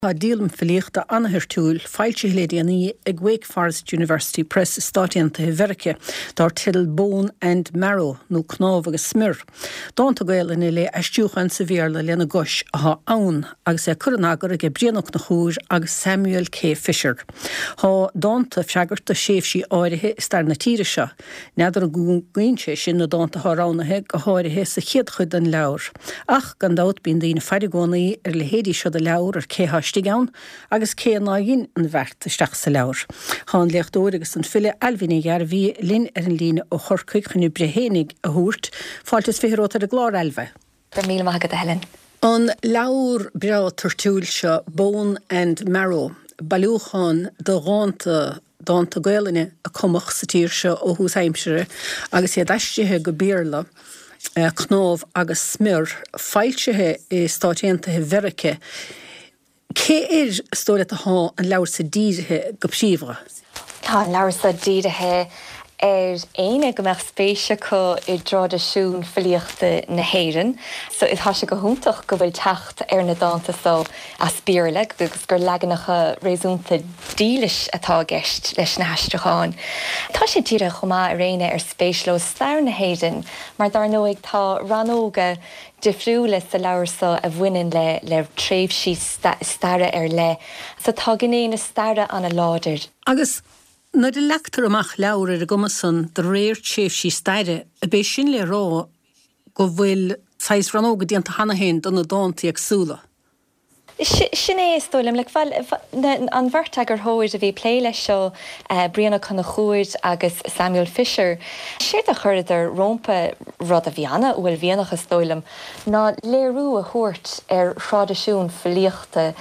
A díalm filiachta anahir túil fáilte lédaí ag Wake Forest University Press stáitianta Verice dar til bone and marrow nó knáf agus smir. Dáanta gael in le eistúchan sa bhéarla lena gois a ann agus curnagar ag brianach na chúr agus Samuel K. Fisher. Tá dáanta feagarta séfsí áirithe star na tíre seo, neidir a gúnse sin na dáanta tháránathe go háirithe sa chiad chud an leabhar. Ach gan dát bíon daoine feirigónaí le héadí seo de leabhar ar céthaisteán agus cé nágin an bheirt isteach sa leabhar. Tá leachtóir agus an file alhínig ar bhí linn ar an líne ó chorcaig chunú brehénig a thuairt, fáiltas fitheróta a glár elbhe. Gur míle maithagad a Helen. An leabhar brea tartúil seo bone and marrow, bailúchan do ránta dáanta gaeilne a cumach sa tír seo ó hús Heimsire agus iad eistithe go bíorla knáf agus smir fáiltethe i stáitianta Verice. Cé stóla a há an leabhar sa díirithe go príomhra? Tá an leabhar sa díirithe éine go meach spéise có I dráidasún filiachta na héireann, so is thoise go húntaach go bhfuil techt ar na dáanta so a spíorla agus gur legannacha réasúnta dílis atá gceist leis na heisteáin. Tá sé tíre chumá a réine ar spéisló stair na héireann, mar dar nóigh tá ranóga difriúla sa leabhar sa a bhaineann le tréimhsí staire ar le, so tá gnéana staire an a láidir. Agus na de leachtar amach leabhar ar a gomasan de réir tréimhsí staire a bé sin le rá go bhfuil sais ranóga díanta hana héin don na dáanta agsúla. Sin é stoilm le an bhirrta gur thóir a bhí plé leis seo Brianna chuna chúid agus Samuel Fisher. Siad a chuir ar rompa rud a bhíanana bhfuil bhíanach a stoilm ná léirú a thuirt ar chráidasún filiachta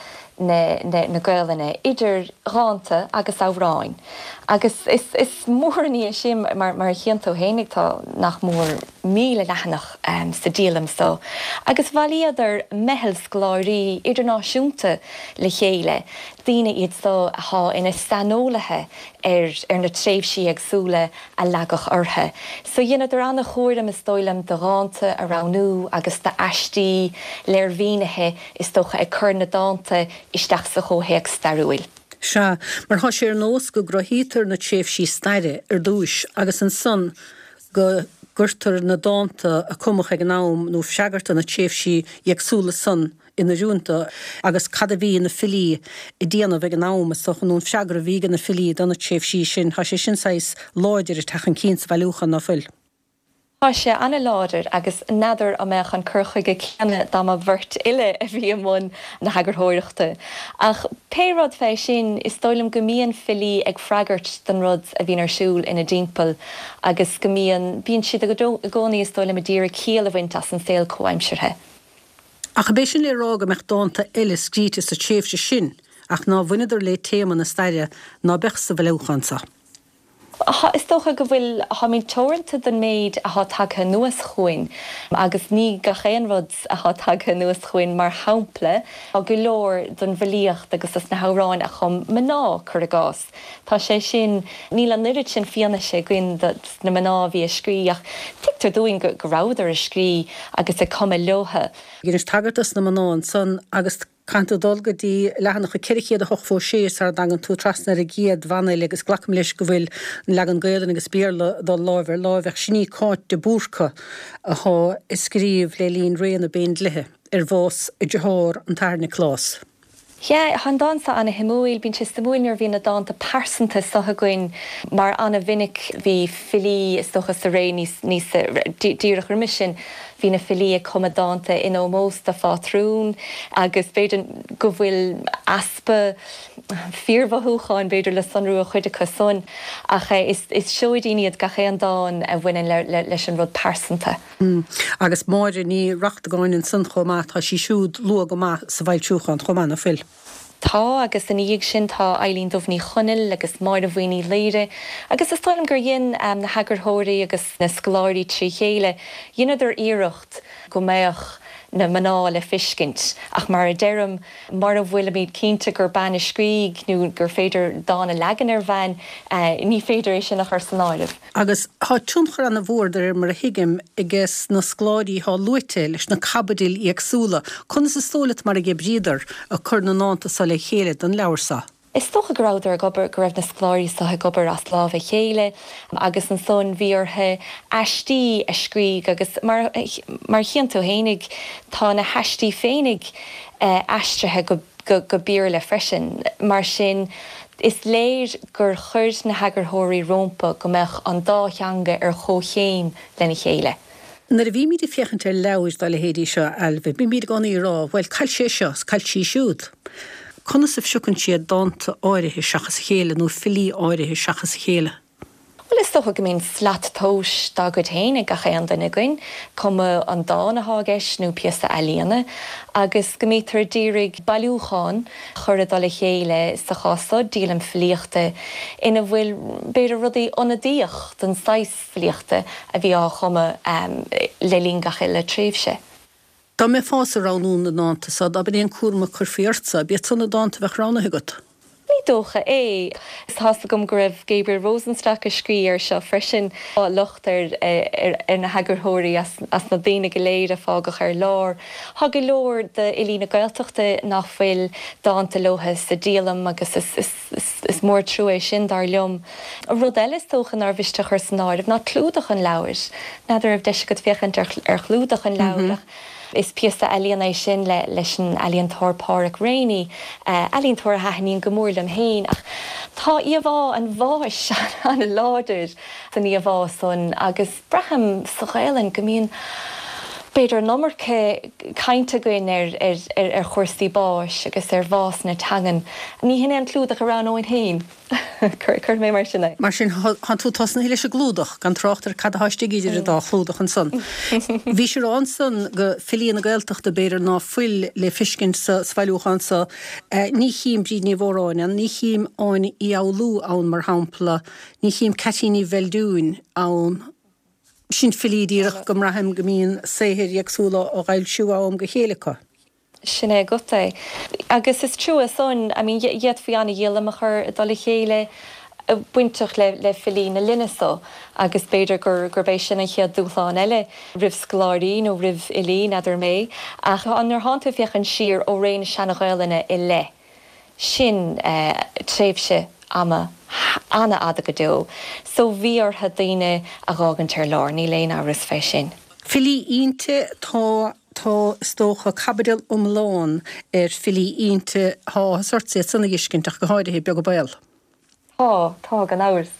na gaeilne idir ránta agus áhráin. Agus is mór ní sin mar chéantó héinigtá nach mór míle lehanach sa díalam so. Agus bhaíadidir mehel scláirí idirnáisiúnta le chéile, daoine iad so há ina stanólathe ar na tréimhsí agsúla a legach orthe. So dhéanaidir anna chóirim is stoilm de ránta a ránú agus de eistí léir bhínathe is tócha ag chur na dáanta isteach sa chóthaíoch starúil. Se, mar há sé nós go grothítar na tréimhsí staire ar dúis agus an son go gurtar na dáanta a cumach ag nám nó feagarta na tréimhsí agsúla son ina dúnta agus cad a bhí na filí I dtíanamh ag an nám so chun feagar a bhí na filí don na tréimhsí sin, tá sé sin sais láidir I techan cíns bhailúchan na fuil. Tá sé anna láidir agus nadidir a meach an curchaige ceanna dá a bhirt ile a bhí amón na hagurthóireachta. Ach pérád fé sin is stoilm go mííon filí ag freagart den rud a bhíon arsúil ina dímpel agus go mííon bíonn siad a gcónaí is stoilm a dtír cíal a bhaint as an saoil comhaimsirthe. Ach bé sin le rága meach dáanta eile scríte sa tréimhse sin ach ná bhuiinidir le téama na staire ná bech sa bhilúchansa. Is tócha go bhfuil mín torranta den méid a tagtha nuas chuin, agus ní go chéan rud a tagtha nuas chuin mar hampla a go leor don bhilíocht agus as na háráin a chum mná chur a gás. Tá sé sin níl an nuirid sin fianna sé gin na mná bhí a scrí ach titar dúin go ráidir a scrí agus a cum leotha. Gíris tagartas na mná an son agus Canta dulgadí lehanach a cirichéad a hochfó séas ar dagan tú trasna a giad vanna agus glacham leis go bhfuil legan gailan agus bíarla dá lábhar sinní cáit de búrcha a há iscríomh le líon réana béin lithe ar bhós I dethór an tarna clás. Ja, han dansa anna himúil bín sé samúilnar bhí na dáanta persanta socha goin mar anna vinnic bhí filí socha sa ré níos díirech remission hí na filí a cuma dáanta in ómós a fá trún agus beidir go bhfuil aspa fíormhathúcháin beidir le sonrú a chuide son ach is seoidíiad gaché an dáin a bhainean leis an rud persanta. Agus máidir ní rachta gáin in san chomá tá sí siúd lu go má sa bhailtúchan chomá na fil. Tá agus in íag sin tá Eileen Dubhní chunil agus máir a bhaoine léire agus is táim gur dhéon na hagurthóirí agus na scoláirí trí chéile dhéanaidir iirecht go méach na maná le fiscint ach mar a deirem mar a bhfuil míad cínta gur ban scríg nó gur féidir dána legan ar bhain ní féidir é sin nach chu sanáileh. Agus há túnchar an na bhórdar mar a hiigim agus na scláirí há luite leis na cabadil agsúla chun sa stólat mar a ge brídar a chur na náta sa le chéile don leabharsá. Is stocha gráidir gobar go raibh na scláirí sa gobar as láh chéile agus an son bhíorthe eistí a scríg agus mar chiantú hénig tá na heistí fénig eistrethe go bír le freisin mar sin is léir gur chuir na hagurthirí rompa go meach an dá theanga ar chóchéim lena chéile. Nar a bhí míad fiochan ar leabhar dá le héadí seo albh, bí míad gan í rá, bhfuil cail sé seo, cail sí siúd. Conas a bhsiúcann siad dáanta áirithe seachas chéile nó filí áirithe seachas chéile. Well is stocha go mín slat tóis dá go héine a chéan den againn, cum an dána hágeis nó piasta eíana, agus go mítar dírig bailúcháin chur a le chéile sa chásá dílam fliochta ina bhfuil beidir rudaí onadíoch den 6 fliochta a bhí á chuma le líongacha le tríomhse. Tá mé fás a ránún na dáanta sa a ben cuarma chur fiortsa, bíad sanna dáanta bheith rána higat. Ní dócha é. Is hásta gom go raibh Gabriel Rosenstock a scríar seo freisin á luchtar ar na hagurthirí as na daine go léir a fágach ar lár. Thug go leor de Ilína Gaeltachta nach bhfuil dáanta lotha sa díalam agus is mór trú é sin dar leom. A rud eile is tóchan ar bhiste chur san áirimh ná clúdach an leabhar. Nadidir bh deise go fiochan ar clúdach an leabhar. Is piasta alíon sin leis an alíon thorpáric réine, alíon thor haithníon gomórlam héin ach tá íomhá an bháis an láidir san íomhá son agus braham sa ghéileann go mín beidir nómarcha cainte goin ar chóirsaí báis agus ar bhás na tagan. Ní hinna an clúdach arán óin héin. Cur mé mar sinna. Mar sin han tú tasna hiile se glúdach gan trochttar cad haiste idir dá chlúdach an son. Bhí sé an son go filíon na Gaeltachta beidir ná fuil le fiscin sa svailúchan sa ní chím bríd ní bhóráin an ní chím áin í áulú ann mar hampla, ní chím catíní veldún ann sin filídíach go rahem go mín séhir agsúla ó gail siú am go chéalacha. Sinné gota. Agus is trú son, iad fao anna dhéala a chur dá le chéile buintach le filí na linneá agus beidir gur bééis sinna chiad dúláán eile rih scláirí nó rih ilí nadidir mé ach anar háanta fiochan siar ó réin seannaghilena i le. Sin tréimhse ama anna ada go dó. So bhí ar daine a gágan tar lár ní léon áras fé sin. Filí ínte tá stócha cabadil láin ar filí ínte há sortsa sanna iscinteach go háirithe beag go bail. Tá gan áras.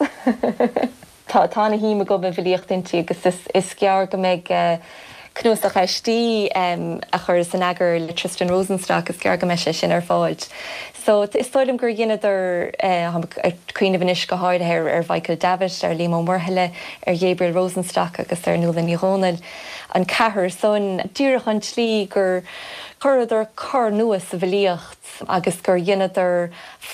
Tána híime go ben bhilíochttintí agus is cear go méid cnúsach eistí a chur san agur le Tristan Rosenstock is cear go me sé sin ar fáid. So is stoilm gur dhéanaidir cuioine bhanis go háid ar Michael David, ar Liam Murhile, ar Gabriel Rosenstock agus ar Nuala ní Rónal an cethir son dúrach an tlí gur chuidir chur nuas sa bhilíocht agus gur dhéanaidir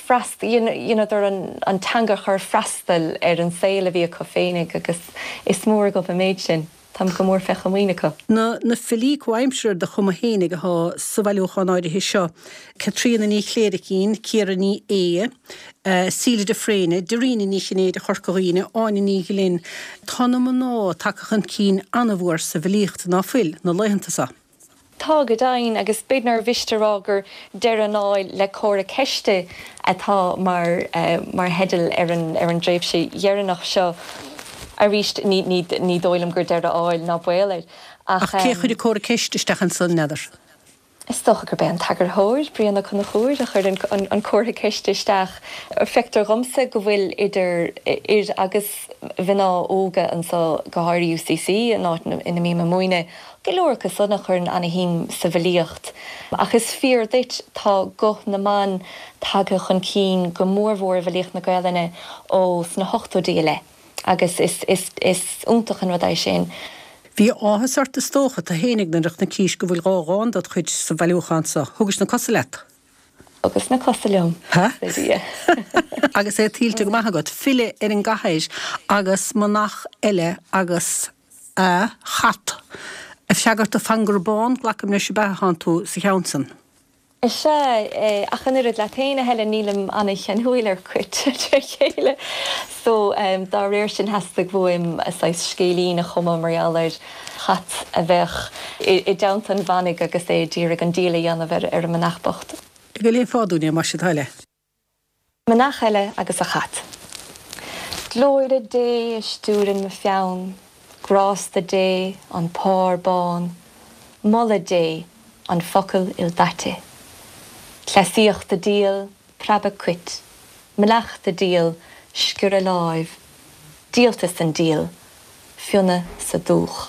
an tanga chur freastal ar an saoile bhí go féinnig agus is mór go méid sin. Tam go mór fecha muoinecha. Na filí coimseir de chuma hénig a há savalúchan áirithe seo. Catrína ní chléiricín, Ciara ní Síle de Fréine, Dorina ní sinnéad a chorcaíine, áine ní gilinn. Tána man ná takachan cín anmhór sa bhilíocht ná fuil na leihananta sa. Tá go dain agus bidnar bhisterágur deir an áil le córa ceiste atá mar hedal ar an dréimhse dhearannach seo. A ríist ní dóilm gur deir áil ná bhfuil. Ach cé chuir córa ceisteisteach an san neidir? Is stocha gur ben tagar thóir, bríanana chuna chóir a chur an córa ceisteisteach ar feictar romsa go bhfuil idir agus bhíná óga an sa go háir UCC an áit ina mí muoine go leor go sanna chur an anahím sa bhilíocht. Ach is fíor dit tá go na man taga chun cín go mórmhór bhilíocht na Gaeilge ó sna 8 díile. Agus is úntachan rud é sin. Bhí áthasarta stócha a hénig na reach na cíis go bhfuil rágáin dat chuid sa bhilúchansa. Thugus na cosalet? Agus na cosalumm. Agus é tíilte go maithagad file ar an gathais agus manach eile agus chat a seagat a fangurbán glacham na sibbehan tú sa cheansan. Is se a chuirid le téine heile nílam anna an thuilir cuit chéile. So dá réir sin heasta bhim a scélín a chuma marir chat a bheith I daint an bhanig agus é ddíra an díla dhéanamh ar an nachbocht. Go léon fáúine mar si heile. Manach heile agus a chat. Glóir a dé stúrin me fiann, grás the dé an párbán, molla dé an focail il date. Clasíocht the díal, prabba cuit, melach the díal, scur a láimh, díaltas an díal, fionna sa dúch.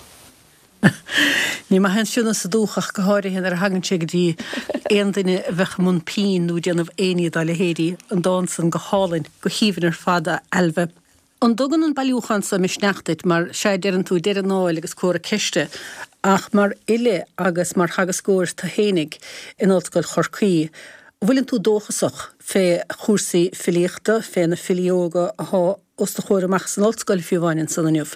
Ní ma hen siúna sa dúchach go háirí hen hagan sé dí éon duine bheith mún pín nó déanamh aine dá le héirí an dásan go hálainn go híhann fada elbhe. An dogan an bailúchan sa misneachtit mar sé dean tú dear an náil agus cuara ceiste ach mar ile agus mar hagas scóir tá hénig in áilscoil Chorcaí. Bhfuiln tú dóchasach fé chúrsaí filíochta fé na filioga athá os do chuir amach san áilscoil fiúhhainn san aniuh.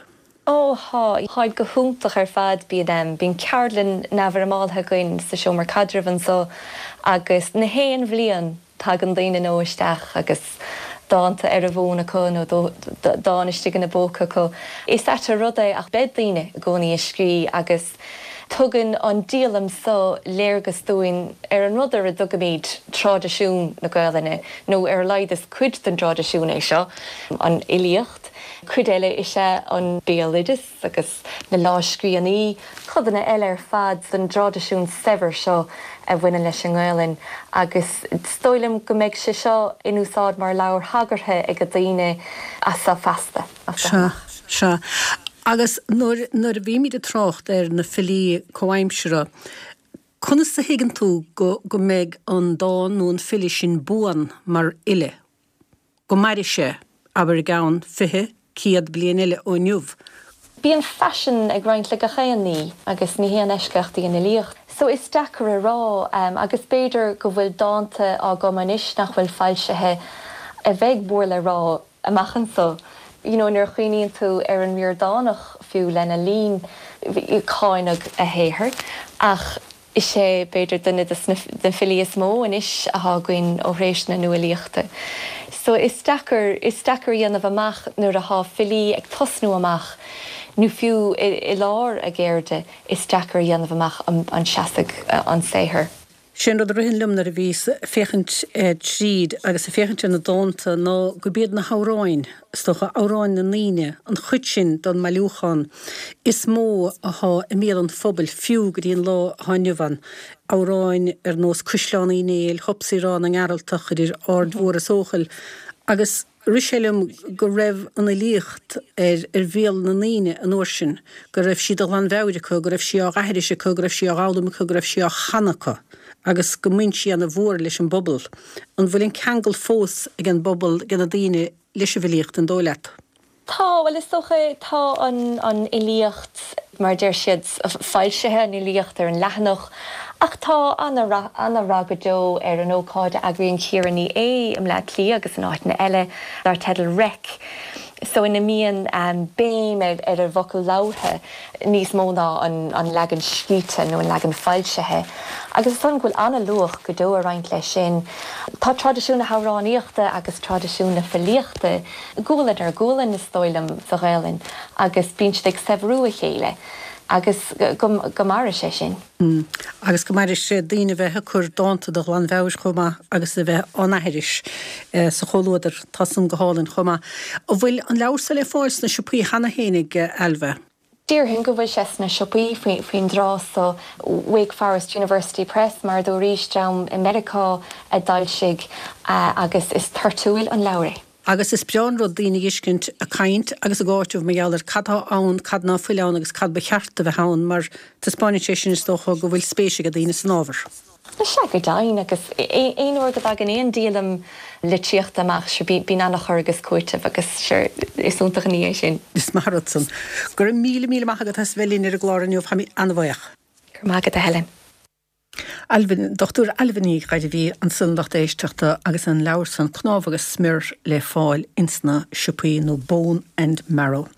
Háid go húntaach ar fad bíad bín cearlinn nabhar amátha goin sa seomar cadrabhan so agus na héan bhliain tá an daine nóisteach agus dáanta ar a bhóna chun ó dáiste gan na bóca chu. Is a rudaí ach bed daine gcónaí scrí agus tugann an díalam so léirgus dúin ar an rudar a dugamíd tradiisiún na Gaeilge nó ar leidas cuid den tradiisiún é seo an ilíocht. Cuid eile is sé an béalidas agus na láiscríonaí chudanna eile ar fad san tradiisiún sever seo a bhaine leis an Gaeilge agus stoilm go méid sé seo in úsáid mar leabhar hagartha ag a daine as sa fasta. Se. Agus nuair a bhí míad a trácht ar na filí comhaimsere, chunas sa higann tú go méid an dáin nó an fili sin buan mar ile. Go maidir sé aber i gceann fithe ciad bliain ile ó nniuh. Bíon fashion ag roinnt le go chéanní agus ní héan eisceachtaí in líocht. So is dachar a rá agus beidir go bhfuil dáanta á go manis nach bhfuil fáilsethe a bheith buair le rá amachchan so. Nuair chuoíonn tú ar an míor dánach fiú lena lín cáinnig a héair ach is sé beidir duine den filí is mó in is a hágain ó rééis na nuaíochta. So is dachar dhéanamh amach nuair a há filí ag tosnú amach nu fiú I lár a géirde is dachar dhéanamh amach an seasaigh an séair. Sin rud a rihin lumnar a bhís féchant tríd agus a féchant na dánta ná go bíad na háráin, stocha áráin na líine an chuid sin don mailúchan is mó a há I míad an phobal fiú go dtíon lá hainneúhan áráin ar nós cúisleánaí néil, hopsaí rán an airaltach idir ardmhór a sóchail agus Rishelum go raibh an líocht ar bhéal na líine an orsin, go raibh siad a lan bheiricha, go raibh si á gaiiriise go raibh si á gálamcha, go raibh si á chanacha, agus go muint si an a bhór leis an bobbal. An bhfuiln ceangal fós ag an bobbal gan a daine leis a bhilíocht an dóileat. Well is socha tá an ilíocht mar déir siad fáilsethe an ilíocht ar an leathanach ach tá anna ragadó ar an ócáid agraíonn círaní am le clí agus an áit na eile ar tedal rec. So in na míon béim ar a bhocail láthe níos mó ná an legan scríte nó an legan fáilsethe. Agus san ghfuil anna luach go dó a roinnt lei sin. Tá tradiisiúna háráníochta agus tradiisiúna filíochta gúlan ar gúlan is stoilm sa Gaeilge agus bíonn ag sebrú a chéile. Agus go mar sé sin. Agus go mar sé daine bheithe chur dáanta do lan bheis chuma agus a bheith anairis sa choúidir tasan go hálann chuma. ó bhfuil an leabhar le fáils na siúpaí hana hénig elbhe. Díorthainn go bhfuil sé na siúpaí faoin drás so Wake Forest University Press mar dó ríistram I Americá a dailsigh agus is tartúil an leabhar. Agus is bean rud daoine iscint a caint agus a gáitúh meallar cadá ann cadná fuileán agus cad bechearta bheith hán mar tá Spáinne sin is dócha go bhfuil spéise a daoine san ábhar. Na se go dain agus éonúir go bag an éon díalam le tíocht amach se bí annach chugus cuaiteh agus isúntaach ní sin. Is marsan. Gur mí maigad has bhelín ar a gláirniuh ha mí anmhaach. Gur mágad a Helen. Dr. Alvaní gaidir bhí an sundacht éisteachta agus an leabhar san cnámh agus smir le fáil insna siúpaí nó bone and marrow.